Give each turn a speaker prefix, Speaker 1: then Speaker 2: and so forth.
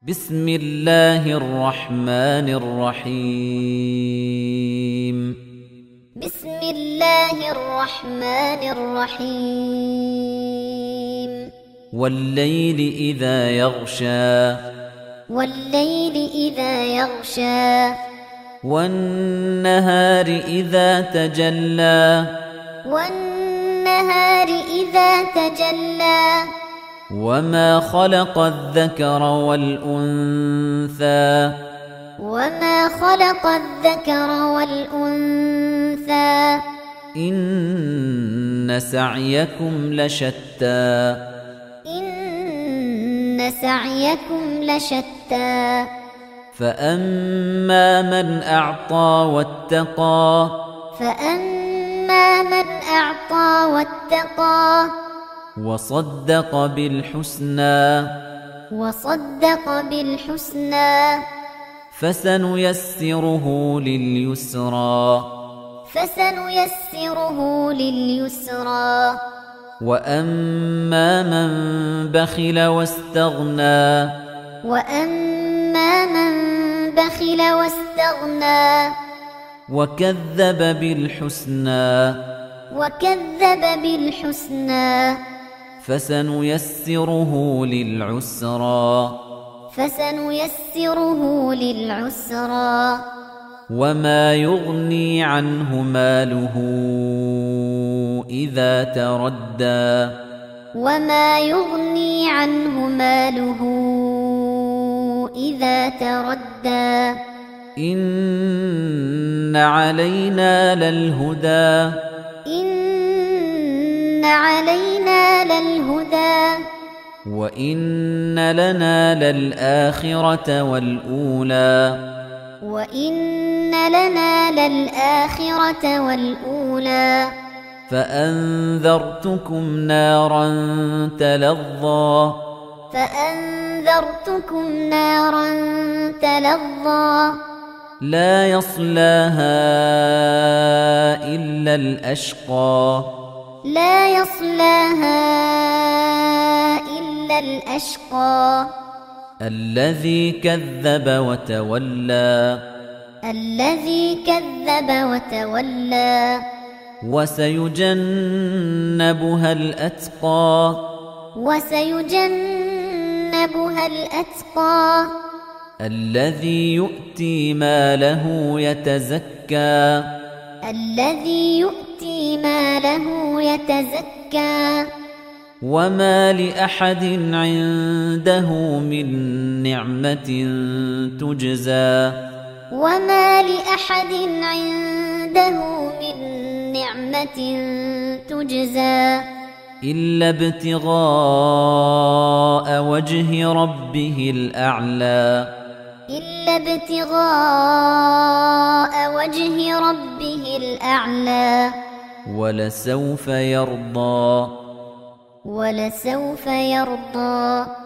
Speaker 1: بسم الله الرحمن الرحيم
Speaker 2: بسم الله الرحمن الرحيم
Speaker 1: والليل إذا يغشى
Speaker 2: والليل إذا يغشى
Speaker 1: والنهار إذا تجلى
Speaker 2: والنهار إذا تجلى
Speaker 1: وما خلق الذكر والأنثى
Speaker 2: وما خلق الذكر والأنثى
Speaker 1: إن سعيكم لشتى
Speaker 2: إن سعيكم لشتى
Speaker 1: فأما من أعطى واتقى
Speaker 2: فأما من أعطى واتقى
Speaker 1: وصدق بالحسنى
Speaker 2: وصدق بالحسنى
Speaker 1: فسنيسره لليسرى
Speaker 2: فسنيسره لليسرى
Speaker 1: وأما من بخل واستغنى
Speaker 2: وأما من بخل واستغنى
Speaker 1: وكذب بالحسنى فسنيسره للعسرى وما يغني عنه ماله إذا تردى
Speaker 2: وما يغني عنه ماله إذا تردى
Speaker 1: إن علينا للهدى
Speaker 2: إن علينا للهدى
Speaker 1: وإن لنا للآخرة والأولى
Speaker 2: وإن لنا للآخرة والأولى
Speaker 1: فأنذرتكم نارا تلظى لا يصلاها إلا الأشقى الذي كذب وتولى وسيجنبها الأتقى الذي يؤتي ماله يتزكى وما لأحد عنده من نعمة تجزى إلا ابتغاء وجه ربه الأعلى ولسوف يرضى